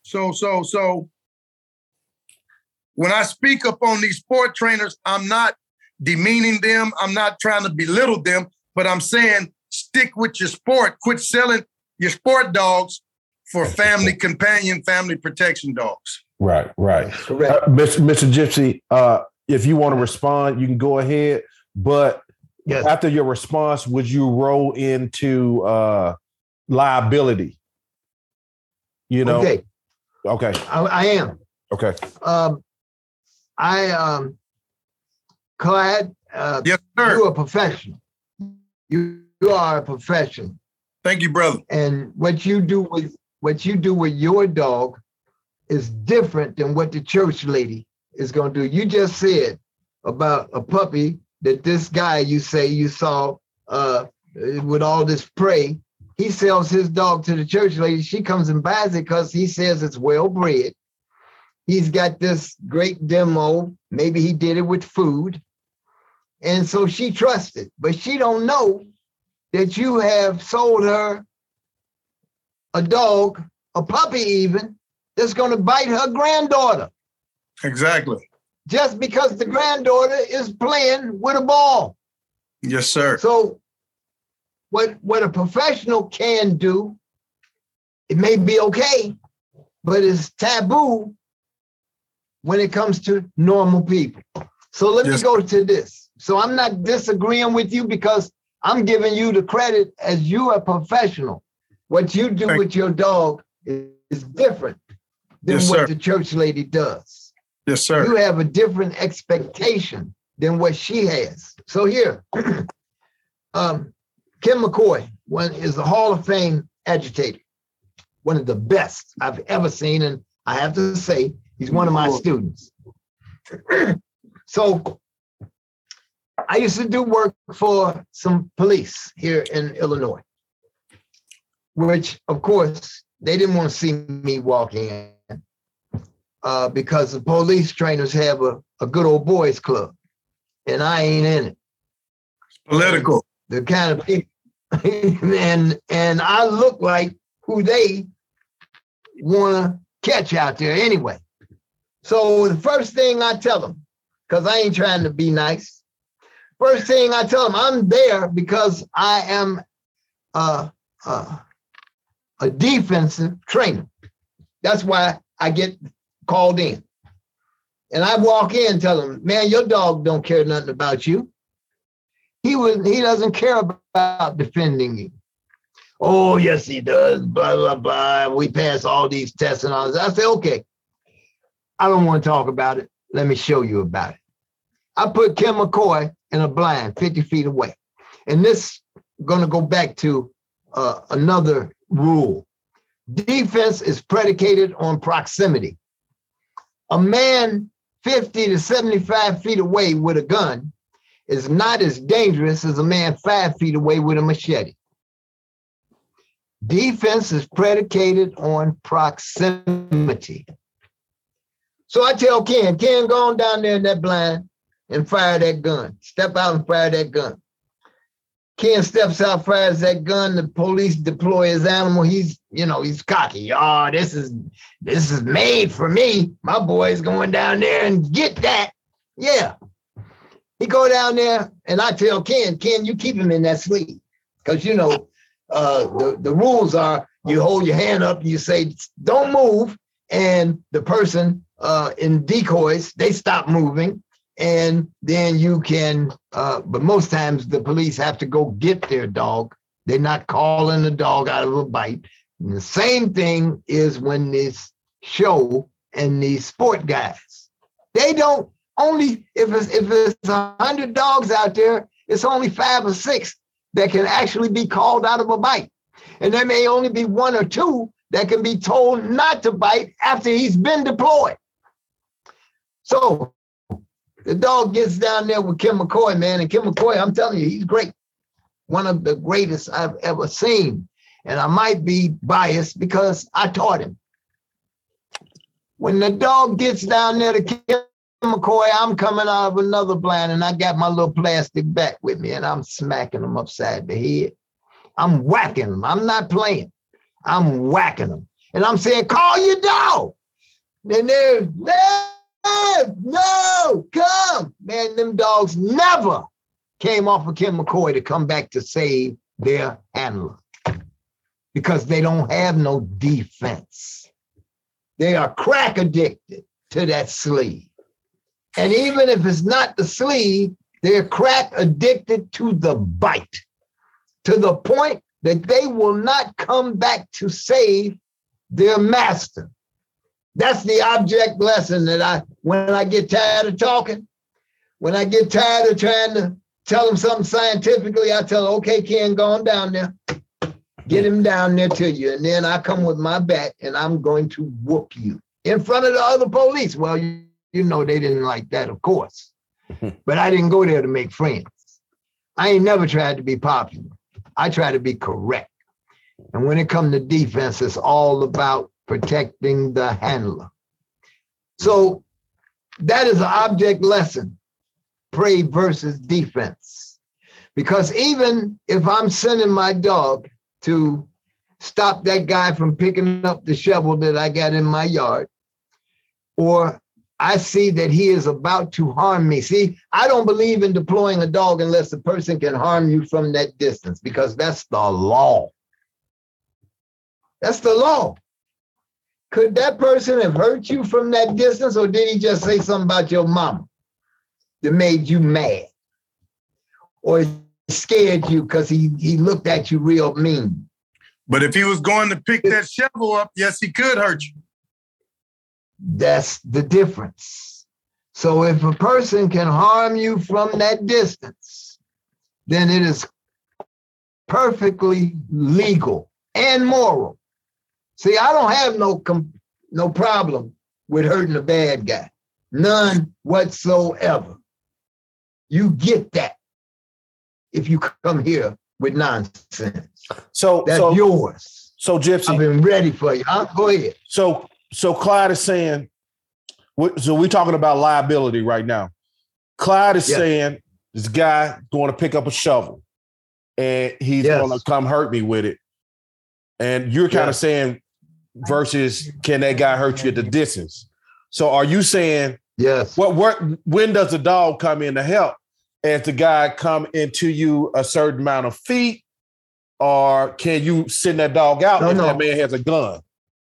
So when I speak up on these sport trainers, I'm not demeaning them. I'm not trying to belittle them, but I'm saying stick with your sport. Quit selling your sport dogs for family companion, family protection dogs. Right. Correct. Mr. Gypsy, if you want to respond, you can go ahead. But after your response, would you roll into liability? You know? Okay. I am. Okay. Clyde, yes, sir. You're a professional. You are a professional. Thank you, brother. And what you do with your dog is different than what the church lady is going to do. You just said about a puppy that this guy you say you saw with all this prey. He sells his dog to the church lady. She comes and buys it because he says it's well bred. He's got this great demo. Maybe he did it with food. And so she trusts it, but she don't know that you have sold her a dog, a puppy even, that's going to bite her granddaughter. Exactly. Just because the granddaughter is playing with a ball. Yes, sir. So what a professional can do, it may be okay, but it's taboo when it comes to normal people. So let me go to this. So I'm not disagreeing with you because I'm giving you the credit as you a professional. What you do with your dog is different than what the church lady does. Yes, sir. You have a different expectation than what she has. So here, Kim McCoy is a Hall of Fame agitator, one of the best I've ever seen. And I have to say, he's one of my students. So I used to do work for some police here in Illinois, which, of course, they didn't want to see me walking in because the police trainers have a good old boys club, and I ain't in it. It's political. The kind of people, and I look like who they want to catch out there anyway. So the first thing I tell them, because I ain't trying to be nice, first thing I tell them, I'm there because I am a defensive trainer. That's why I get called in. And I walk in and tell them, man, your dog don't care nothing about you. He doesn't care about defending you. Oh, yes, he does, blah, blah, blah. We pass all these tests and all this. I say, okay, I don't want to talk about it. Let me show you about it. I put Kim McCoy in a blind 50 feet away. And this going to go back to another rule. Defense is predicated on proximity. A man 50 to 75 feet away with a gun is not as dangerous as a man 5 feet away with a machete. Defense is predicated on proximity. So I tell Ken, go on down there in that blind and fire that gun. Step out and fire that gun. Ken steps out, fires that gun. The police deploy his animal. He's cocky. Oh, this is made for me. My boy's going down there and get that. Yeah. He go down there and I tell Ken, you keep him in that sleeve. Because, the rules are you hold your hand up and you say, don't move. And the person in decoys, they stop moving. And then you can, but most times the police have to go get their dog. They're not calling the dog out of a bite. And the same thing is when this show and these sport guys, they don't only, if it's 100 dogs out there, it's only 5 or 6 that can actually be called out of a bite. And there may only be 1 or 2 that can be told not to bite after he's been deployed. So the dog gets down there with Kim McCoy, man. And Kim McCoy, I'm telling you, he's great. One of the greatest I've ever seen. And I might be biased because I taught him. When the dog gets down there to Kim McCoy, I'm coming out of another blind and I got my little plastic bat with me and I'm smacking him upside the head. I'm whacking him. I'm not playing. I'm whacking him. And I'm saying, call your dog. And they're, no, come. Man, them dogs never came off of Kim McCoy to come back to save their handler because they don't have no defense. They are crack addicted to that sleeve. And even if it's not the sleeve, they're crack addicted to the bite, to the point that they will not come back to save their master. That's the object lesson that when I get tired of talking, when I get tired of trying to tell them something scientifically, I tell them, okay, Ken, go on down there. Get him down there to you. And then I come with my bat and I'm going to whoop you in front of the other police. Well, you know, they didn't like that, of course. But I didn't go there to make friends. I ain't never tried to be popular. I try to be correct. And when it comes to defense, it's all about protecting the handler. So that is an object lesson, prey versus defense. Because even if I'm sending my dog to stop that guy from picking up the shovel that I got in my yard, or I see that he is about to harm me. See, I don't believe in deploying a dog unless the person can harm you from that distance, because that's the law. That's the law. Could that person have hurt you from that distance, or did he just say something about your mama that made you mad? Or scared you because he looked at you real mean? But if he was going to pick that shovel up, yes, he could hurt you. That's the difference. So if a person can harm you from that distance, then it is perfectly legal and moral. See, I don't have no problem with hurting a bad guy. None whatsoever. You get that if you come here with nonsense. So that's yours. So Gypsy, I've been ready for you. Go ahead. So Clyde is saying, so we're talking about liability right now. Clyde is saying this guy going to pick up a shovel and he's going to come hurt me with it. And you're kind of saying versus can that guy hurt you at the distance? So are you saying, when does the dog come in to help? As the guy come into you a certain amount of feet, or can you send that dog out if that man has a gun?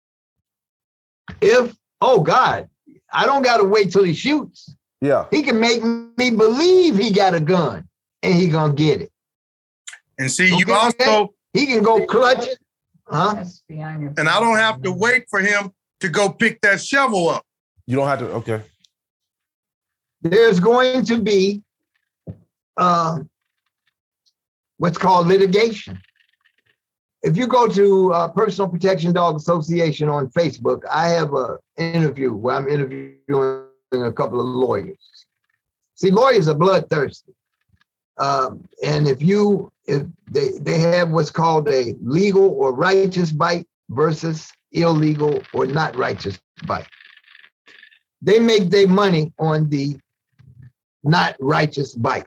God, I don't got to wait till he shoots. Yeah. He can make me believe he got a gun and he gonna get it. And see, you also... He can go clutch it. Huh? And I don't have to wait for him to go pick that shovel up. You don't have to, okay. There's going to be what's called litigation. If you go to Personal Protection Dog Association on Facebook, I have an interview where I'm interviewing a couple of lawyers. See, lawyers are bloodthirsty. And if they have what's called a legal or righteous bite versus illegal or not righteous bite. They make their money on the not righteous bite.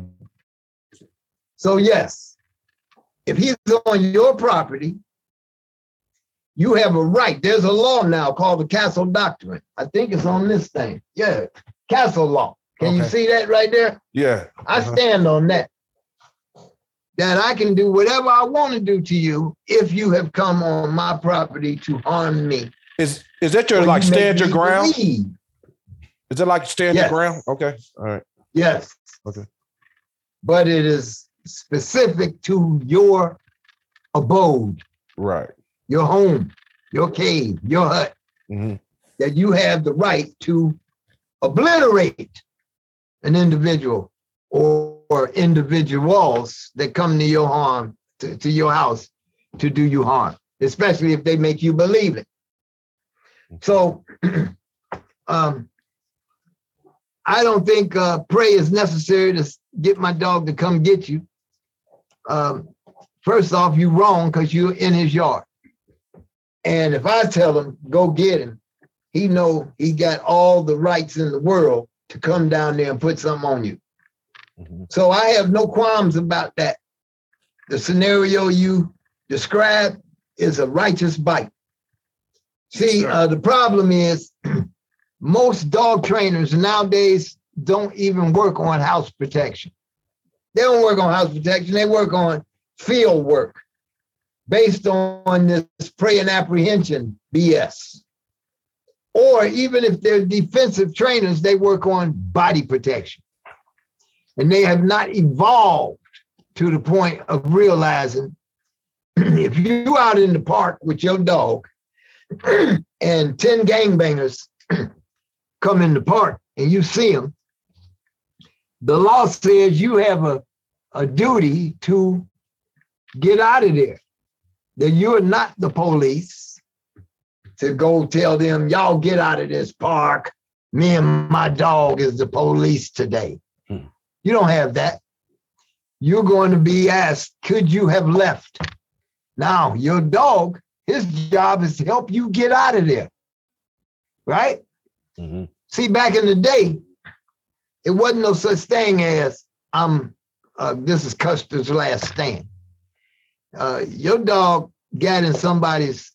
So yes, if he's on your property, you have a right. There's a law now called the Castle Doctrine. I think it's on this thing. Yeah, Castle Law. Can you see that right there? Yeah. I stand on that. That I can do whatever I want to do to you if you have come on my property to harm me. Is that your like stand your ground? Believe. Is it like stand your ground? Okay. All right. Yes. Okay. But it is specific to your abode. Right. Your home, your cave, your hut. Mm-hmm. That you have the right to obliterate an individual or individuals that come to your harm, to your house to do you harm, especially if they make you believe it. So I don't think prey is necessary to get my dog to come get you. First off, you're wrong because you're in his yard. And if I tell him, go get him, he know he got all the rights in the world to come down there and put something on you. Mm-hmm. So I have no qualms about that. The scenario you described is a righteous bite. See, the problem is most dog trainers nowadays don't even work on house protection. They don't work on house protection. They work on field work based on this prey and apprehension BS. Or even if they're defensive trainers, they work on body protection. And they have not evolved to the point of realizing if you're out in the park with your dog and 10 gangbangers come in the park and you see them, the law says you have a duty to get out of there. That you're not the police to go tell them, y'all get out of this park. Me and my dog is the police today. You don't have that. You're going to be asked, could you have left? Now, your dog, his job is to help you get out of there, right? Mm-hmm. See, back in the day, it wasn't no such thing as this is Custer's last stand. Your dog got in somebody's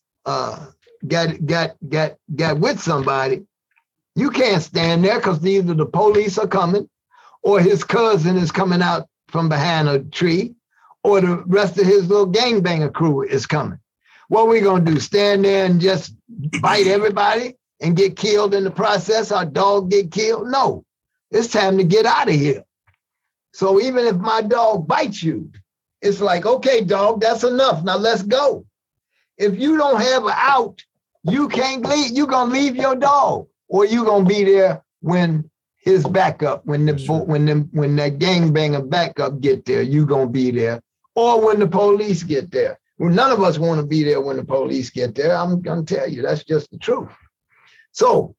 got with somebody. You can't stand there because either the police are coming, or his cousin is coming out from behind a tree, or the rest of his little gangbanger crew is coming. What are we gonna do? Stand there and just bite everybody and get killed in the process? Our dog get killed? No, it's time to get out of here. So even if my dog bites you, it's like, okay, dog, that's enough. Now let's go. If you don't have an out, you can't leave. You're gonna leave your dog, or you're gonna be there when his backup, when that gangbanger backup get there, you're gonna be there, or when the police get there. Well, none of us want to be there when the police get there. I'm gonna tell you, that's just the truth. So,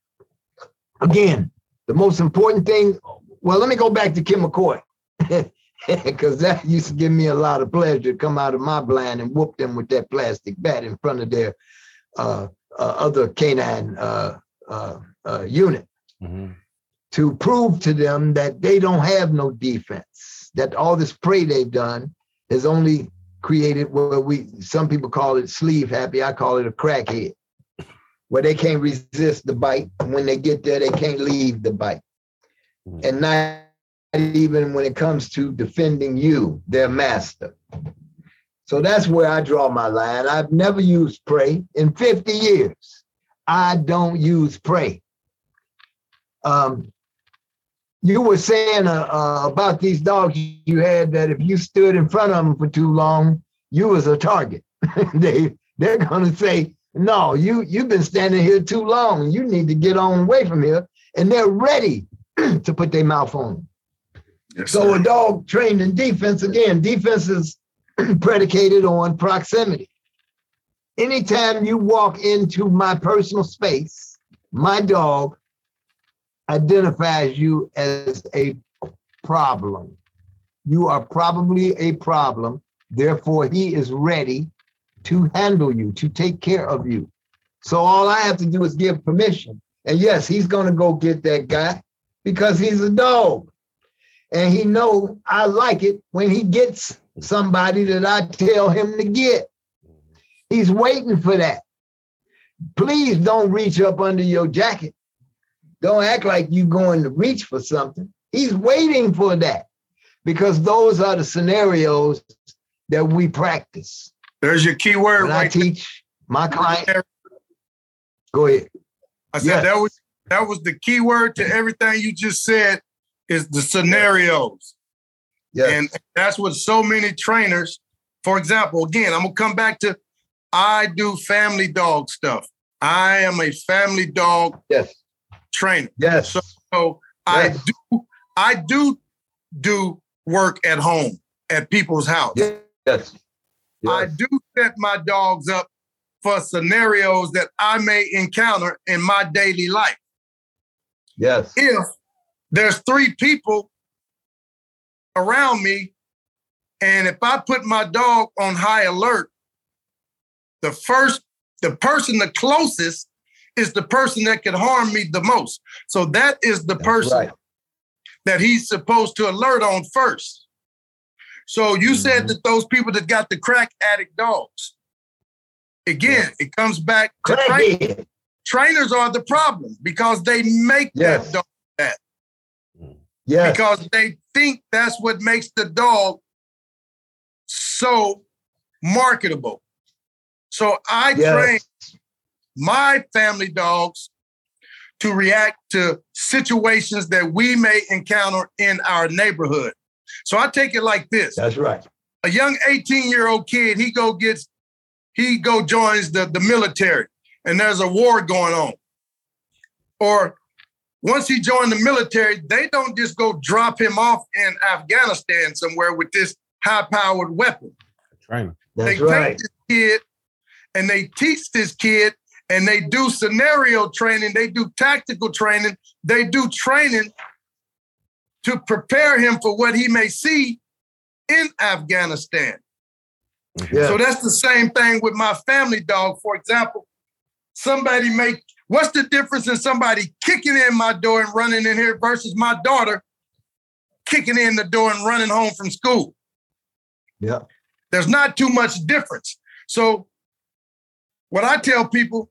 again, the most important thing. Well, let me go back to Kim McCoy, because that used to give me a lot of pleasure to come out of my blind and whoop them with that plastic bat in front of their other canine unit. Mm-hmm. To prove to them that they don't have no defense, that all this prey they've done has only created what some people call it sleeve happy, I call it a crackhead, where they can't resist the bite. And when they get there, they can't leave the bite. Mm-hmm. And not even when it comes to defending you, their master. So that's where I draw my line. I've never used prey in 50 years. I don't use prey. You were saying about these dogs you had that if you stood in front of them for too long, you was a target. They're going to say, no, you've been standing here too long. You need to get on away from here. And they're ready to put their mouth on them. Yes, so a dog trained in defense, again, defense is predicated on proximity. Anytime you walk into my personal space, my dog identifies you as a problem. You are probably a problem. Therefore, he is ready to handle you, to take care of you. So all I have to do is give permission. And yes, he's going to go get that guy because he's a dog. And he knows I like it when he gets somebody that I tell him to get. He's waiting for that. Please don't reach up under your jacket. Don't act like you're going to reach for something. He's waiting for that because those are the scenarios that we practice. There's your key word. When I teach my client. Go ahead. I said that was the key word to everything you just said is the scenarios. Yes. And that's what so many trainers, for example, again, I'm going to come back to, I do family dog stuff. I am a family dog trainer. Yes. So yes. I do work at home at people's house. Yes. I do set my dogs up for scenarios that I may encounter in my daily life. Yes. If there's 3 people around me, and if I put my dog on high alert, the person the closest is the person that can harm me the most. So that is the person that he's supposed to alert on first. So you said that those people that got the crack addict dogs, Again, it comes back to training. Trainers are the problem because they make that dog that. Yes. Because they think that's what makes the dog so marketable. So I train my family dogs to react to situations that we may encounter in our neighborhood. So I take it like this. That's right. A young 18-year-old kid, he joins the military, and there's a war going on. Or once he joined the military, they don't just go drop him off in Afghanistan somewhere with this high-powered weapon. Right. They take this kid and they teach this kid, and they do scenario training, they do tactical training, they do training to prepare him for what he may see in Afghanistan. Yeah. So that's the same thing with my family dog. For example, what's the difference in somebody kicking in my door and running in here versus my daughter kicking in the door and running home from school? Yeah. There's not too much difference. So what I tell people,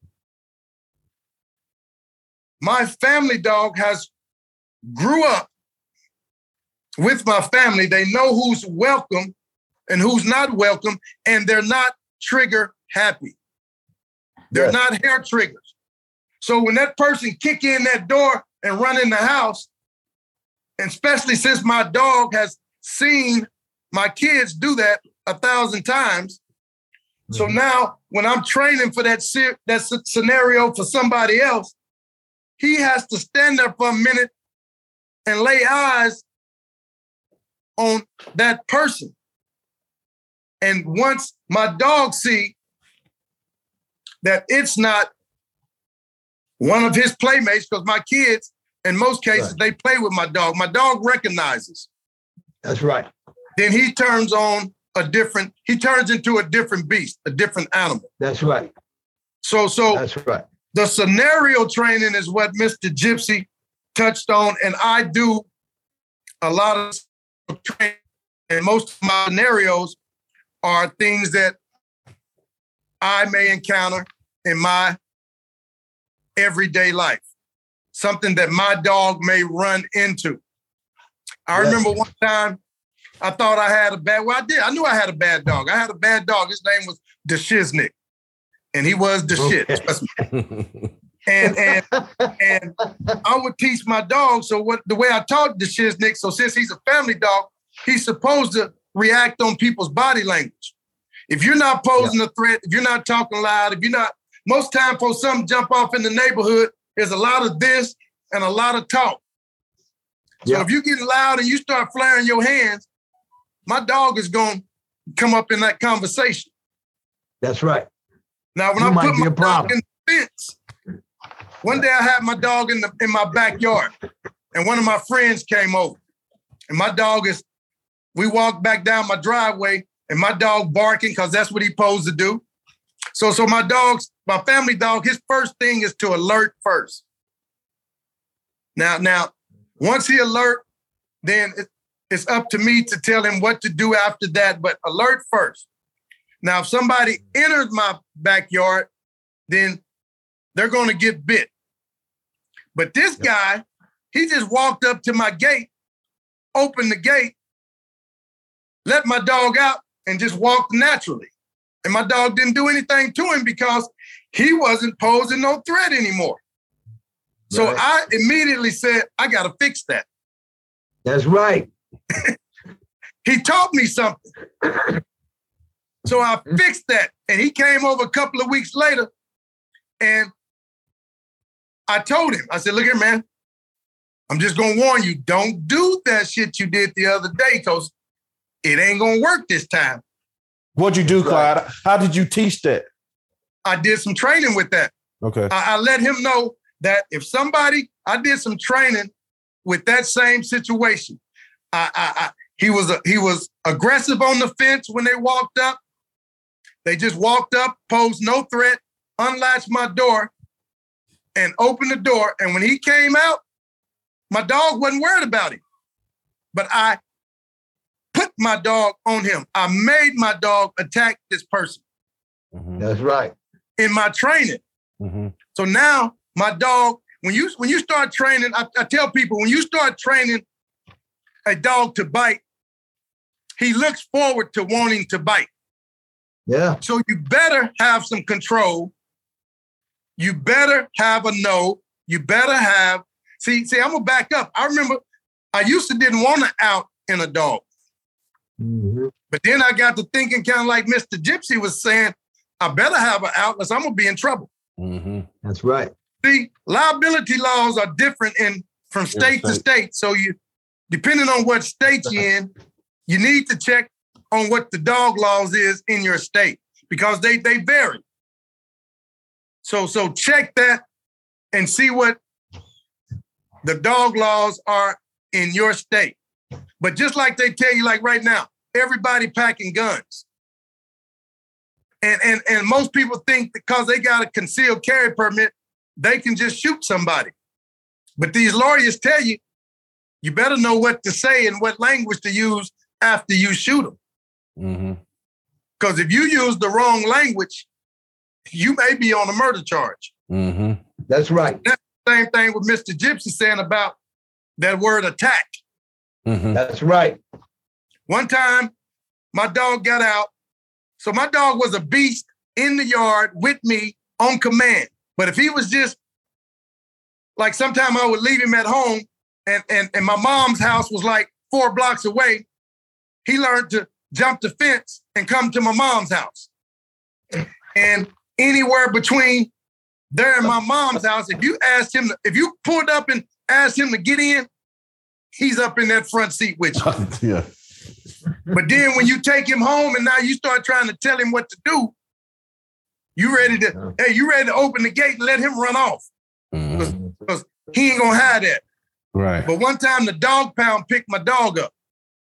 my family dog grew up with my family. They know who's welcome and who's not welcome, and they're not trigger happy. They're not hair triggers. So when that person kick in that door and run in the house, and especially since my dog has seen my kids do that 1,000 times, so now when I'm training for that scenario for somebody else, he has to stand there for a minute and lay eyes on that person. And once my dog see that it's not one of his playmates, because my kids, in most cases, they play with my dog. My dog recognizes. That's right. Then he turns into a different beast, a different animal. That's right. So that's right. The scenario training is what Mr. Gypsy touched on, and I do a lot of training, and most of my scenarios are things that I may encounter in my everyday life, something that my dog may run into. I remember one time I thought I had I knew I had a bad dog. I had a bad dog. His name was DeShiznik. And he was the shit. And I would teach my dog. So the way I taught the Shiznick, so since he's a family dog, he's supposed to react on people's body language. If you're not posing a threat, if you're not talking loud, most time for something jump off in the neighborhood, there's a lot of this and a lot of talk. So if you get loud and you start flaring your hands, my dog is going to come up in that conversation. That's right. Now, when I put my dog in the fence, one day I had my dog in my backyard, and one of my friends came over, and my dog we walked back down my driveway, and my dog barking, because that's what he's supposed to do. So my family dog, his first thing is to alert first. Now, once he alert, then it's up to me to tell him what to do after that, but alert first. Now, if somebody enters my backyard, then they're going to get bit. But this guy, he just walked up to my gate, opened the gate, let my dog out, and just walked naturally. And my dog didn't do anything to him because he wasn't posing no threat anymore. So I immediately said, I got to fix that. That's right. He taught me something. So I fixed that. And he came over a couple of weeks later, and I told him, I said, look here, man, I'm just going to warn you, don't do that shit you did the other day, because it ain't going to work this time. What'd you do, Clyde? How did you teach that? I did some training with that. Okay. I let him know that if I did some training with that same situation. He was aggressive on the fence when they walked up. They just walked up, posed no threat, unlatched my door, and opened the door. And when he came out, my dog wasn't worried about him. But I put my dog on him. I made my dog attack this person. Mm-hmm. That's right. in my training. Mm-hmm. So now my dog, when you start training, I tell people, when you start training a dog to bite, he looks forward to wanting to bite. Yeah. So you better have some control. You better have a no. You better have, see, I'm gonna back up. I remember I used to didn't want to out in a dog. Mm-hmm. But then I got to thinking kind of like Mr. Gypsy was saying, I better have an out unless I'm gonna be in trouble. Mm-hmm. That's right. See, liability laws are different from state to state. So you, depending on what state you're in, you need to check on what the dog laws is in your state because they vary. So check that and see what the dog laws are in your state. But just like they tell you, like right now, everybody packing guns. And most people think because they got a concealed carry permit, they can just shoot somebody. But these lawyers tell you, you better know what to say and what language to use after you shoot them. Because if you use the wrong language, you may be on a murder charge. Mm-hmm. That's right. That's the same thing with Mr. Gypsy saying about that word attack. Mm-hmm. That's right. One time, my dog got out. So my dog was a beast in the yard with me on command. But if he was just, like sometime I would leave him at home and my mom's house was like 4 blocks away, he learned to jump the fence and come to my mom's house. And anywhere between there and my mom's house, if you pulled up and asked him to get in, he's up in that front seat with you. Yeah. But then when you take him home and now you start trying to tell him what to do, you ready to open the gate and let him run off. Because he ain't gonna hide that. Right. But one time the dog pound picked my dog up.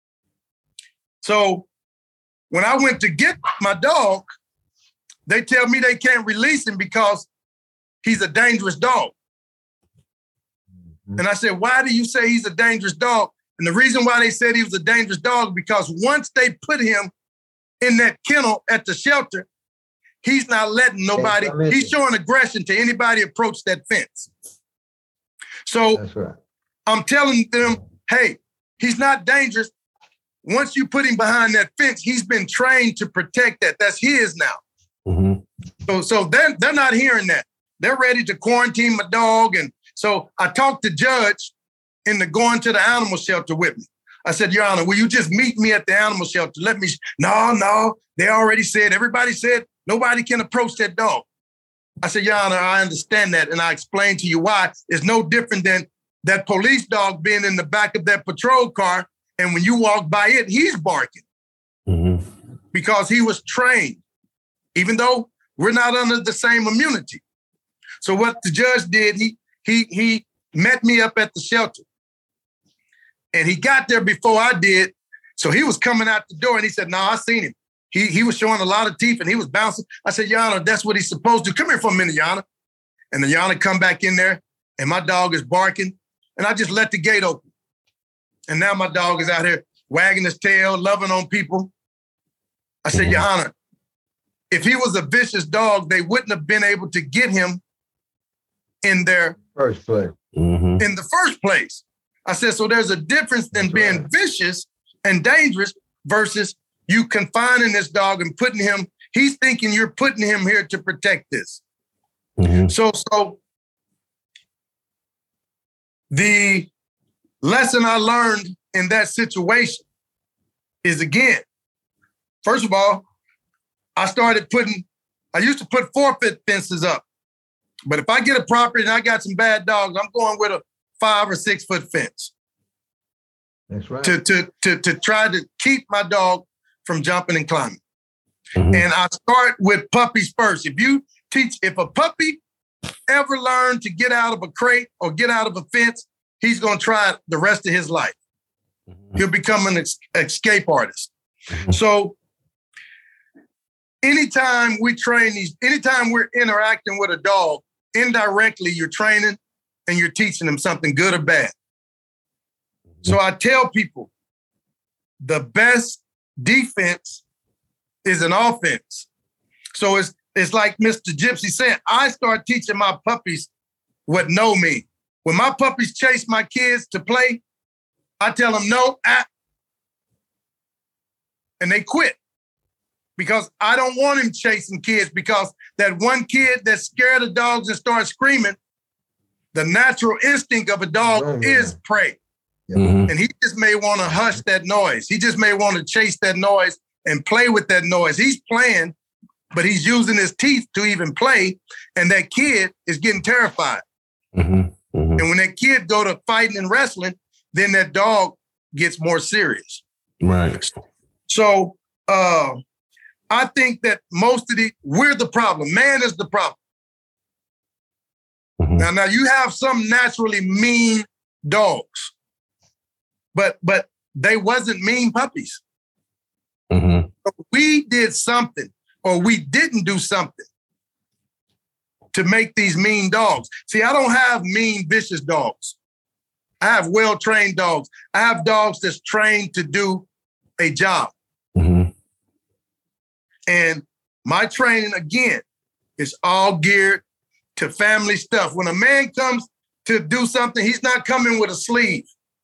So when I went to get my dog, they tell me they can't release him because he's a dangerous dog. And I said, why do you say he's a dangerous dog? And the reason why they said he was a dangerous dog, because once they put him in that kennel at the shelter, he's not letting nobody, he's showing aggression to anybody approach that fence. So That's right. I'm telling them, hey, he's not dangerous. Once you put him behind that fence, he's been trained to protect that. That's his now. Mm-hmm. So they're not hearing that. They're ready to quarantine my dog. And so I talked to Judge into going to the animal shelter with me. I said, Your Honor, will you just meet me at the animal shelter? No, they already said, everybody said nobody can approach that dog. I said, Your Honor, I understand that. And I explained to you why. It's no different than that police dog being in the back of that patrol car. And when you walk by it, he's barking because he was trained, even though we're not under the same immunity. So what the judge did, he met me up at the shelter. And he got there before I did. So he was coming out the door and he said, no, I seen him. He was showing a lot of teeth and he was bouncing. I said, Your Honor, that's what he's supposed to. Come here for a minute, Your Honor. And the Your Honor come back in there and my dog is barking. And I just let the gate open. And now my dog is out here wagging his tail, loving on people. I said, Your Honor, if he was a vicious dog, they wouldn't have been able to get him in their first place. Mm-hmm. In the first place. I said, so there's a difference in being vicious and dangerous versus you confining this dog and putting him, he's thinking you're putting him here to protect this. Mm-hmm. So the lesson I learned in that situation is, again, first of all, I used to put forfeit fences up. But if I get a property and I got some bad dogs, I'm going with a 5 or 6 foot fence. That's right. To try to keep my dog from jumping and climbing. Mm-hmm. And I start with puppies first. If a puppy ever learned to get out of a crate or get out of a fence, he's going to try it the rest of his life. Mm-hmm. He'll become an escape artist. Mm-hmm. So anytime we're interacting with a dog, indirectly you're training and you're teaching them something good or bad. So I tell people the best defense is an offense. So it's like Mr. Gypsy said, I start teaching my puppies what no means. When my puppies chase my kids to play, I tell them no, and they quit. Because I don't want him chasing kids, because that one kid that's scared of dogs and starts screaming, the natural instinct of a dog is prey. Mm-hmm. And he just may want to hush that noise. He just may want to chase that noise and play with that noise. He's playing, but he's using his teeth to even play. And that kid is getting terrified. Mm-hmm. Mm-hmm. And when that kid go to fighting and wrestling, then that dog gets more serious. Right. So I think that we're the problem. Man is the problem. Mm-hmm. Now you have some naturally mean dogs, but they wasn't mean puppies. Mm-hmm. We did something, or we didn't do something to make these mean dogs. See, I don't have mean, vicious dogs. I have well-trained dogs. I have dogs that's trained to do a job. Mm-hmm. And my training, again, is all geared to family stuff. When a man comes to do something, he's not coming with a sleeve.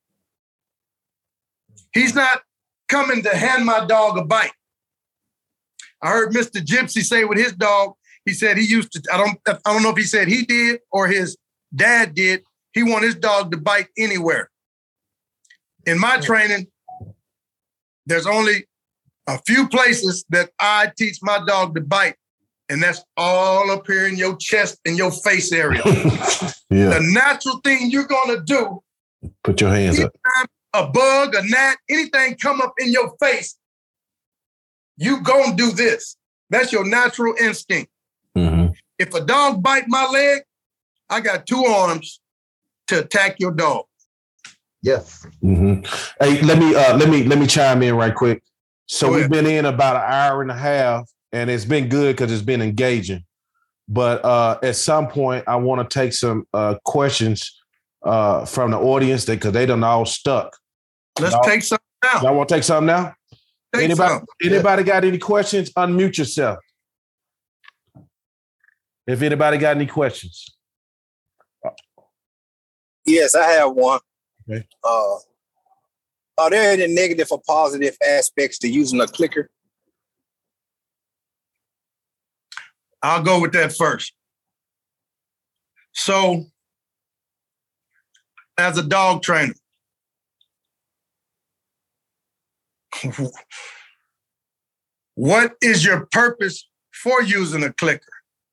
He's not coming to hand my dog a bite. I heard Mr. Gypsy say with his dog, he said he used to, I don't know if he said he did or his dad did, he want his dog to bite anywhere. In my training, there's only a few places that I teach my dog to bite, and that's all up here in your chest and your face area. Yeah. The natural thing you're going to do, put your hands up. A bug, a gnat, anything come up in your face, you going to do this. That's your natural instinct. Mm-hmm. If a dog bite my leg, I got two arms to attack your dog. Yes. Mm-hmm. Hey, let me chime in right quick. So we've been in about an hour and a half, and it's been good because it's been engaging. But at some point, I want to take some questions from the audience because they done all stuck. Let's take some now. Y'all want to take some now? Anybody got any questions? Unmute yourself. If anybody got any questions. Yes, I have one. Okay. Are there any negative or positive aspects to using a clicker? I'll go with that first. So, as a dog trainer, what is your purpose for using a clicker?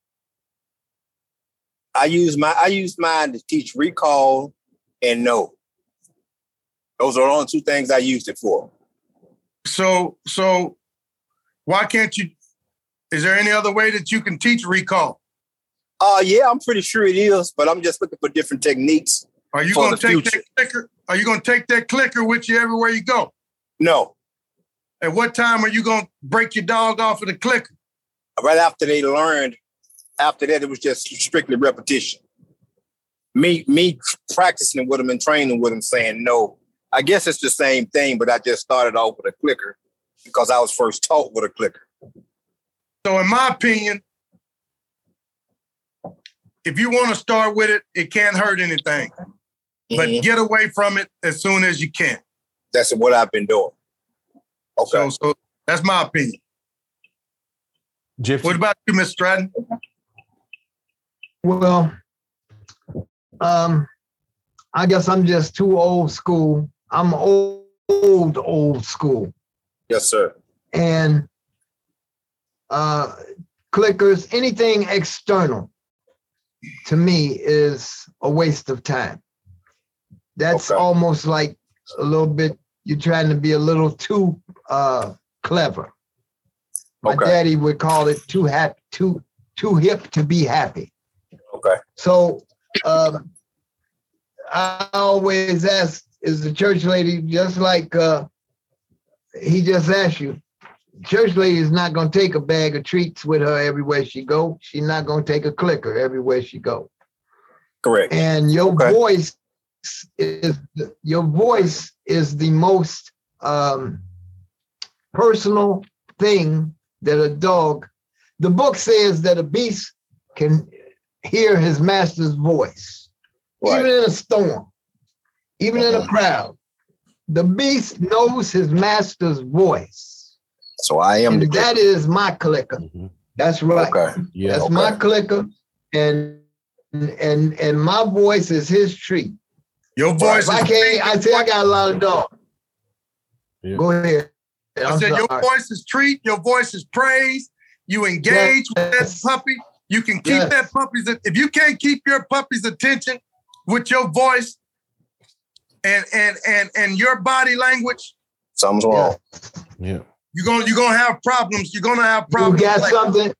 I use mine to teach recall and no. Those are the only two things I used it for. So why can't you? Is there any other way that you can teach recall? Yeah, I'm pretty sure it is, but I'm just looking for different techniques. Are you going to take that clicker? Are you going to take that clicker with you everywhere you go? No. At what time are you going to break your dog off of the clicker? Right after they learned. After that, it was just strictly repetition. Me practicing with them and training with them, saying no. I guess it's the same thing, but I just started off with a clicker because I was first taught with a clicker. So in my opinion, if you want to start with it, it can't hurt anything. Mm-hmm. But get away from it as soon as you can. That's what I've been doing. Okay. So that's my opinion. Gypsy. What about you, Mr. Stratton? Well, I guess I'm just too old school. I'm old school. Yes, sir. And clickers, anything external to me is a waste of time. That's almost like a little bit, you're trying to be a little too clever. My daddy would call it too hip to be happy. Okay. So I always ask, is the church lady just like he just asked you? Church lady is not going to take a bag of treats with her everywhere she go. She's not going to take a clicker everywhere she go. Correct. And your voice is the most personal thing that a dog The book says that a beast can hear his master's voice, even in a storm, even in a crowd. The beast knows his master's voice. So I am and that is my clicker. Mm-hmm. That's right. Okay. Yeah. That's my clicker. And my voice is his treat. Your voice I got a lot of dogs. Yeah. Go ahead. I said your voice is treat, your voice is praise. You engage with that puppy. You can keep that puppy's, if you can't keep your puppy's attention with your voice and your body language, something's wrong. Yeah. You're gonna have problems. You're gonna have problems. You got something.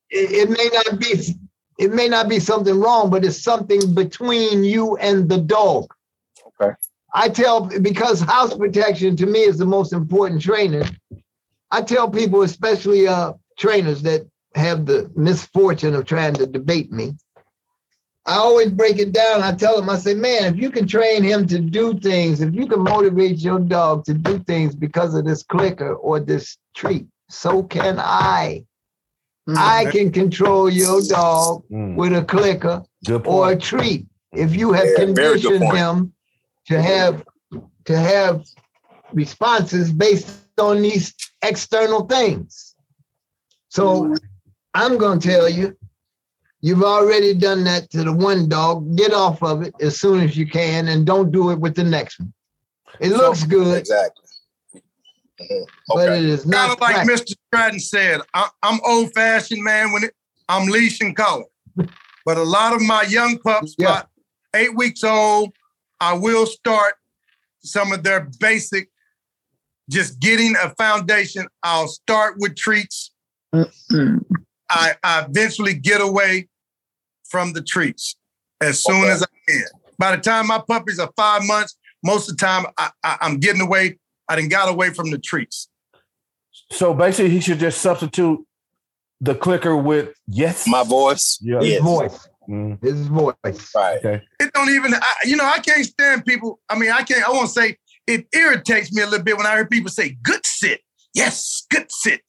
It may not be something wrong, but it's something between you and the dog. Okay. Because house protection to me is the most important training. I tell people, especially trainers that have the misfortune of trying to debate me, I always break it down. I tell them, I say, man, if you can train him to do things, if you can motivate your dog to do things because of this clicker or this treat, so can I. I can control your dog with a clicker or a treat. If you have conditioned him to have responses based on these external things. So I'm going to tell you, you've already done that to the one dog. Get off of it as soon as you can and don't do it with the next one. It looks good. Exactly. But it is not kind of like Mr. Stratton said, I'm old-fashioned, man, I'm leash and collar. But a lot of my young pups, about 8 weeks old, I will start some of their basic, just getting a foundation. I'll start with treats. I eventually get away from the treats as soon as I can. By the time my puppies are 5 months, most of the time I'm getting away. I done got away from the treats. So basically, he should just substitute the clicker with my voice. His voice. His voice. Right. Okay. It don't even, I can't stand people. I won't say it irritates me a little bit when I hear people say, good sit. Yes, good sit.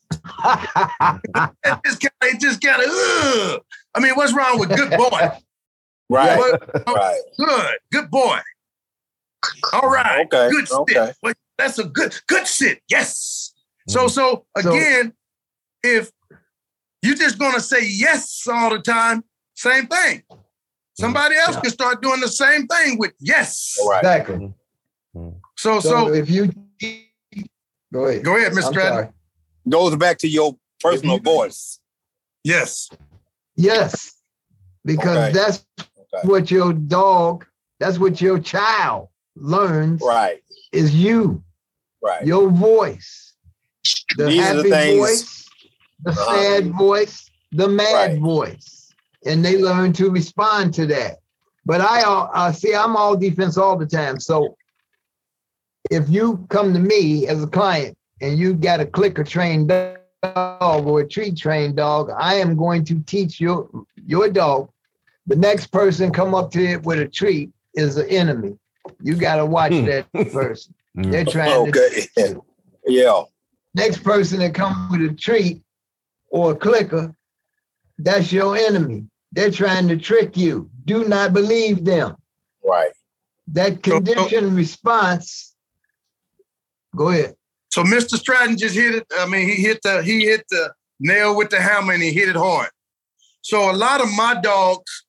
It just got what's wrong with good boy? Right. Good boy. All right. Okay. Good sit. Well, that's a good sit. Yes. So again, if you're just gonna say yes all the time, same thing. Somebody else can start doing the same thing with yes. Right. Exactly. So if you go ahead, Mr. Stratton. Goes back to your personal voice. Yes. Yes. Because that's what your dog, that's what your child learns. Right. Is you. Right. Your voice. The These happy voice, the sad voice, the mad voice. And they learn to respond to that. But I'm all defense all the time. So if you come to me as a client and you got a clicker trained dog or a treat trained dog, I am going to teach your dog. The next person come up to it with a treat is an enemy. You got to watch that person. They're trying to. Yeah. Next person that comes with a treat or a clicker, that's your enemy. They're trying to trick you. Do not believe them. Right. That conditioned response. Go ahead. So Mr. Stratton just hit it. He hit the nail with the hammer and he hit it hard. So a lot of my dogs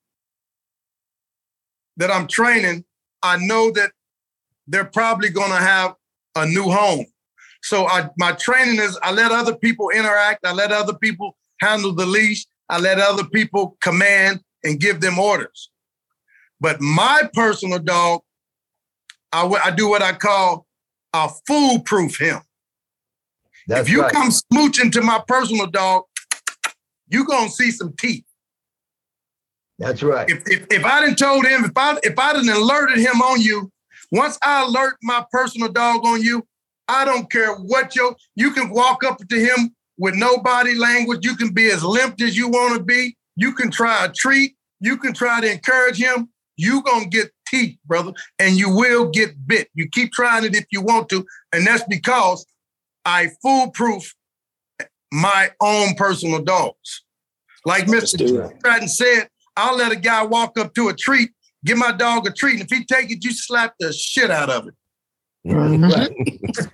that I'm training, I know that they're probably going to have a new home. So my training is I let other people interact. I let other people handle the leash. I let other people command and give them orders. But my personal dog, I do what I call a foolproof him. If you come smooching to my personal dog, you're going to see some teeth. That's right. If I done told him, if I done alerted him on you, once I alert my personal dog on you, I don't care what you can walk up to him with no body language. You can be as limp as you want to be. You can try a treat. You can try to encourage him. You're going to get teeth, brother, and you will get bit. You keep trying it if you want to, and that's because I foolproof my own personal dogs. Like Mr. Stratton said, I'll let a guy walk up to a treat, give my dog a treat, and if he take it, you slap the shit out of it. Right.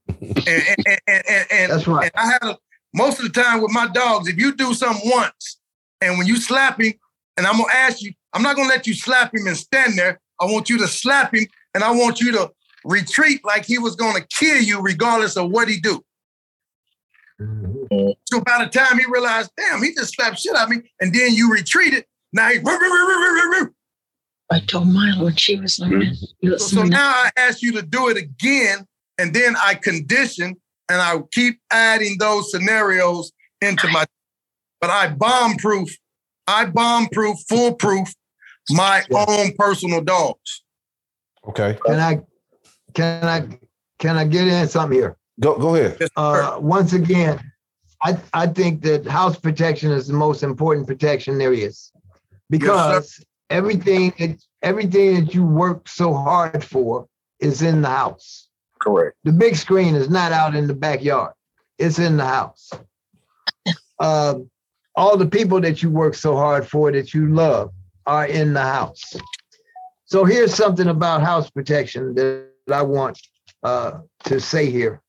And That's right. And I have most of the time with my dogs, if you do something once, and when you slap him, and I'm gonna ask you, I'm not gonna let you slap him and stand there. I want you to slap him, and I want you to retreat like he was gonna kill you, regardless of what he do. So by the time he realized, damn, he just slapped shit out of me, and then you retreated. Now he. I told Milo when she was learning. So now I ask you to do it again, and then I condition, and I keep adding those scenarios into my. But I bomb-proof, foolproof my own personal dogs. Okay. Can I get in something here? Go ahead. Once again, I think that house protection is the most important protection there is, because everything that you work so hard for is in the house. Correct. The big screen is not out in the backyard. It's in the house. All the people that you work so hard for that you love are in the house. So here's something about house protection that I want to say here.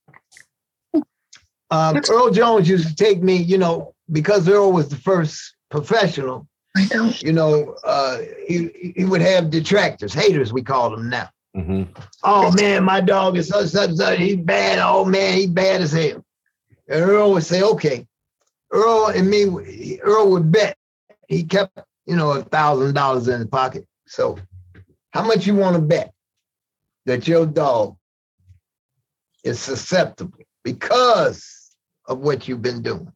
Earl Jones used to take me, because Earl was the first professional, he would have detractors, haters, we call them now. Mm-hmm. Oh man, my dog is such, he's bad. Oh man, he's bad as hell. And Earl would say, okay. Earl would bet. He kept, $1,000 in his pocket. So how much you want to bet that your dog is susceptible because of what you've been doing?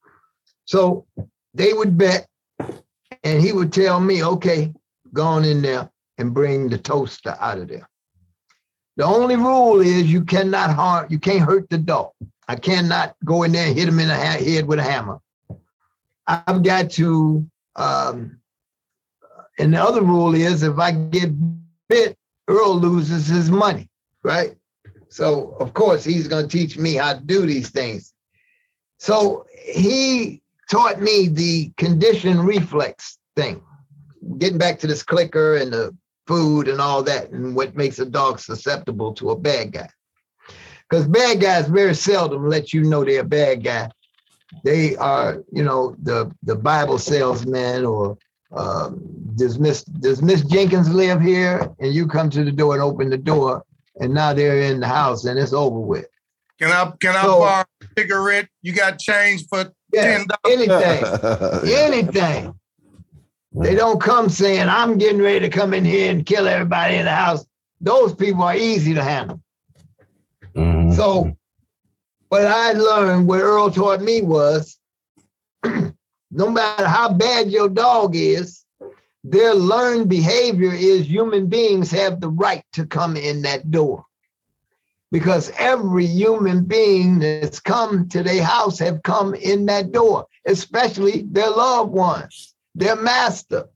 So they would bet, and he would tell me, okay, go on in there and bring the toaster out of there. The only rule is you can't hurt the dog. I cannot go in there and hit him in the head with a hammer. I've got to, and the other rule is if I get bit, Earl loses his money, right? So, of course, he's going to teach me how to do these things. So he taught me the conditioned reflex thing, getting back to this clicker and the food and all that, and what makes a dog susceptible to a bad guy. Because bad guys very seldom let you know they're a bad guy. They are, the Bible salesman, or does Miss Jenkins live here? And you come to the door and open the door, and now they're in the house and it's over with. Can I borrow a cigarette? You got change for $10? Anything. They don't come saying, I'm getting ready to come in here and kill everybody in the house. Those people are easy to handle. Mm-hmm. So what I learned, what Earl taught me was, no matter how bad your dog is, their learned behavior is human beings have the right to come in that door. Because every human being that's come to their house have come in that door, especially their loved ones, their master.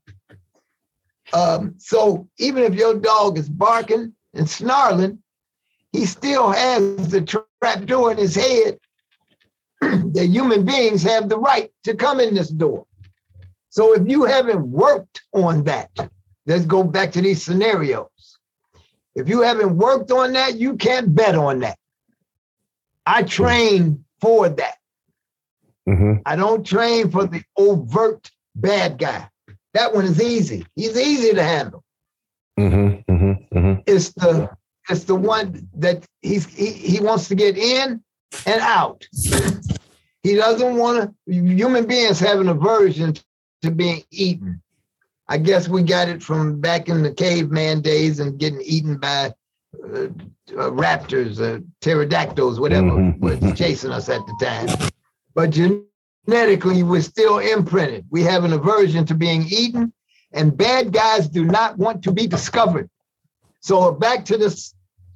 So even if your dog is barking and snarling, he still has the trap door in his head. The human beings have the right to come in this door. So if you haven't worked on that, let's go back to these scenarios. If you haven't worked on that, you can't bet on that. I train for that. Mm-hmm. I don't train for the overt bad guy. That one is easy. He's easy to handle. Mm-hmm. Mm-hmm. Mm-hmm. It's the one that he wants to get in and out. He doesn't want to. Human beings have an aversion to being eaten. I guess we got it from back in the caveman days and getting eaten by raptors, pterodactyls, whatever was chasing us at the time. But genetically, we're still imprinted. We have an aversion to being eaten, and bad guys do not want to be discovered. So back to this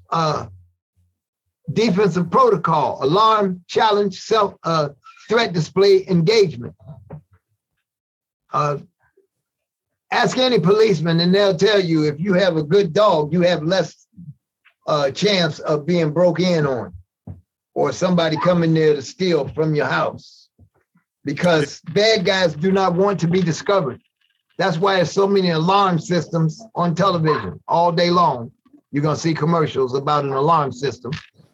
defensive protocol: alarm, challenge, threat display, engagement. Ask any policeman and they'll tell you if you have a good dog, you have less chance of being broke in on or somebody coming there to steal from your house. because bad guys do not want to be discovered. That's why there's so many alarm systems on television all day long. You're going to see commercials about an alarm system.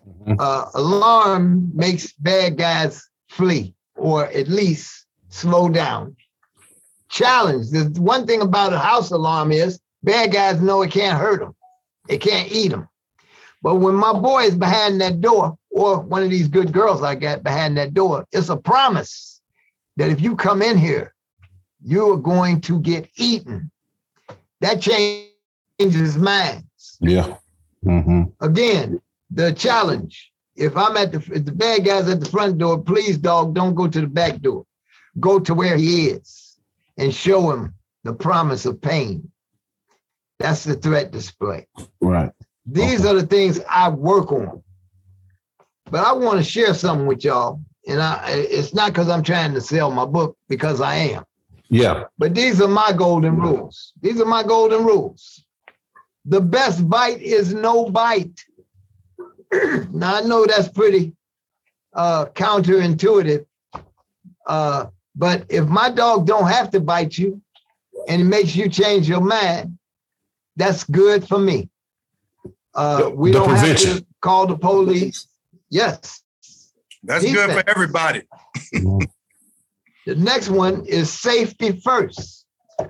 Alarm makes bad guys flee or at least slow down. Challenge. The one thing about a house alarm is bad guys know it can't hurt them. It can't eat them. But when my boy is behind that door, or one of these good girls I got behind that door, it's a promise that if you come in here, you are going to get eaten. That changes minds. Yeah. Again, the challenge. If the bad guy's at the front door, please, dog, don't go to the back door. Go to where he is and show him the promise of pain. That's the threat display. Right. These are the things I work on. But I want to share something with y'all. And it's not because I'm trying to sell my book, because I am. Yeah. But these are my golden rules. These are my golden rules. The best bite is no bite. Now, I know that's pretty counterintuitive. But if my dog don't have to bite you and it makes you change your mind, that's good for me. We don't have to call the police. Yes. That's good for everybody. The next one is safety first.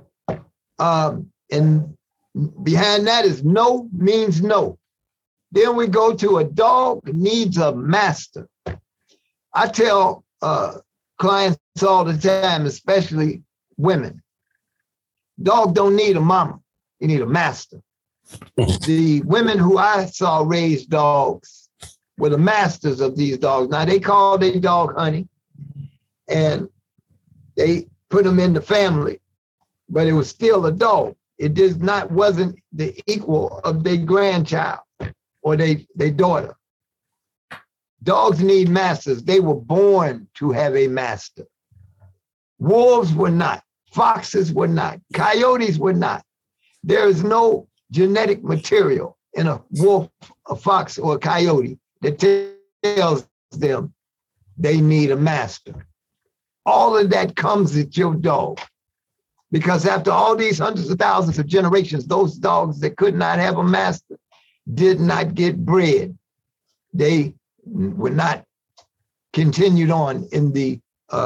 And behind that is no means no. Then we go to a dog needs a master. I tell clients all the time, especially women, dog don't need a mama. You need a master. The women who I saw raise dogs were the masters of these dogs. Now, they called their dog Honey, and they put him in the family, but it was still a dog. It wasn't the equal of their grandchild or their daughter. Dogs need masters. They were born to have a master. Wolves were not. Foxes were not. Coyotes were not. There is no genetic material in a wolf, a fox, or a coyote that tells them they need a master. All of that comes with your dog. Because after all these hundreds of thousands of generations, those dogs that could not have a master did not get bred. They were not continued on in the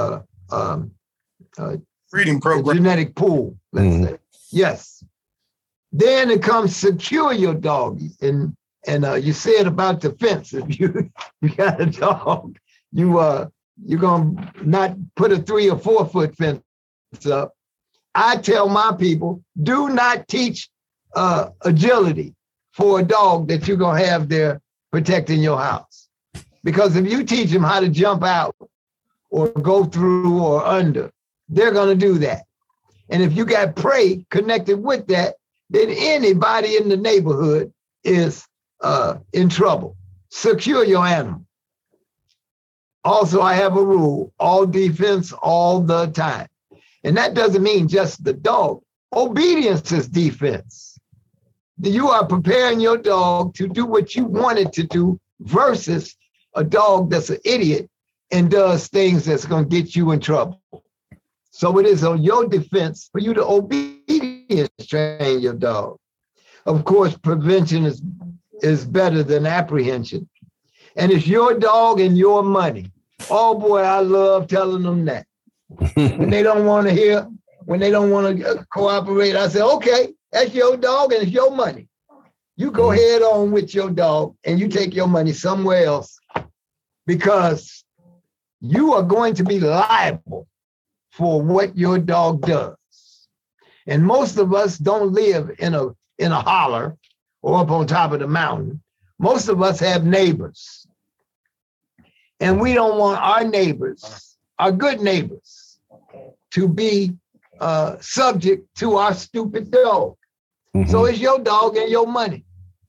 breeding program, genetic pool, let's say. Yes. Then it comes secure your dog. And you said about the fence. If you got a dog, you're gonna not put a 3 or 4 foot fence up. I tell my people, do not teach agility for a dog that you're gonna have there protecting your house. Because if you teach them how to jump out or go through or under, they're gonna do that. And if you got prey connected with that, then anybody in the neighborhood is in trouble. Secure your animal. Also, I have a rule, all defense all the time. And that doesn't mean just the dog. Obedience is defense. You are preparing your dog to do what you want it to do versus a dog that's an idiot and does things that's going to get you in trouble. So it is on your defense for you to obedience train your dog. Of course, prevention is better than apprehension. And it's your dog and your money. Oh boy, I love telling them that. When they don't want to hear, when they don't want to cooperate, I say, okay, that's your dog and it's your money. You go head on with your dog and you take your money somewhere else because you are going to be liable for what your dog does. And most of us don't live in a holler or up on top of the mountain. Most of us have neighbors. And we don't want our neighbors, our good neighbors, to be subject to our stupid dog. So it's your dog and your money.